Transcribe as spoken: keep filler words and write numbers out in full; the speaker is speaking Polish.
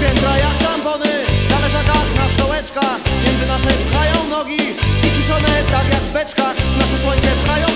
Piętra jak sampony, na leżakach, na stołeczkach. Między nasze pchają nogi i kiszone tak jak w beczkach. W nasze słońce pchają